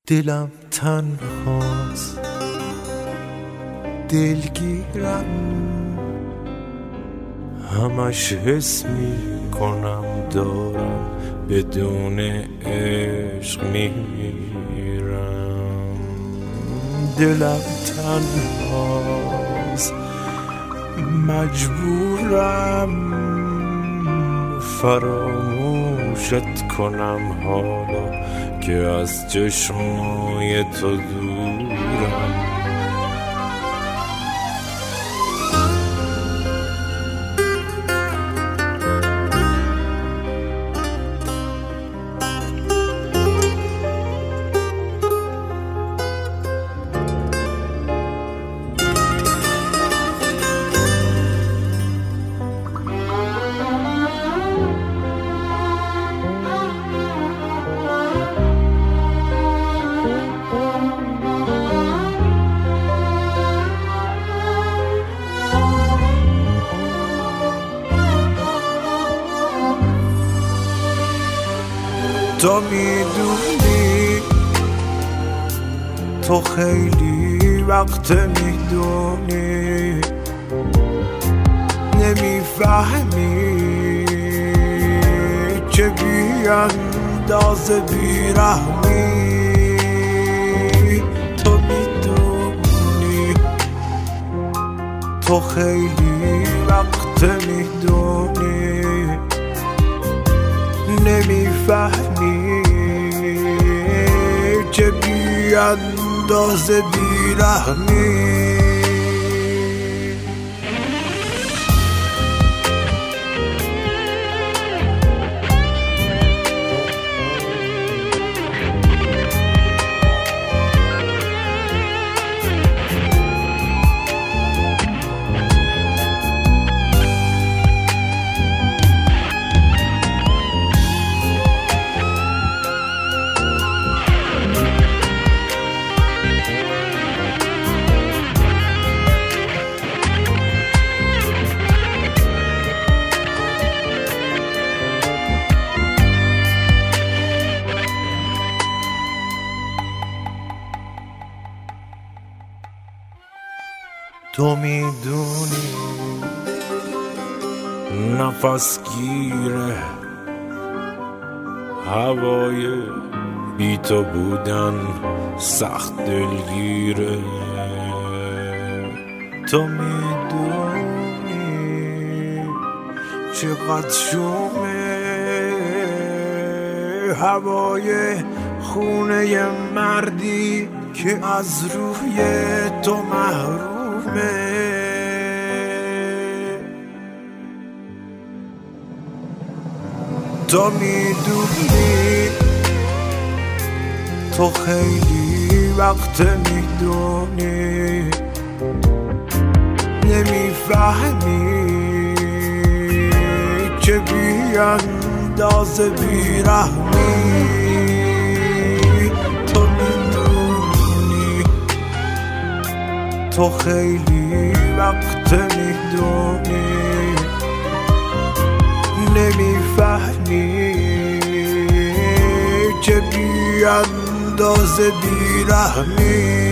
دلم تنهاست، دلگیرم، همش حس میکنم دارم بدون عشق میمیرم. دلم تنهاست، مجبورم فراموشت کنم حالا که از چشمای تو دورم. تو میدونی، تو خیلی وقت میدونی، نمیفهمی چه بیاندازه بیرحمی. تو میدونی، تو خیلی وقت میدونی، نمیفهمی چه بیاندازه بیرحمی. تو میدونی، نفس گیره هوای بی تو بودن، سخت دلگیره. تو میدونی چقدر شومه هوای خونه مردی که از روی تو محرومه. تو میدونی، تو خیلی وقت میدونی، نمیفهمی چه بیاندازه بیرحمی. تو میدونی، تو خیلی وقت میدونی، نمیفهمی چه بیاندازه بیرحمی.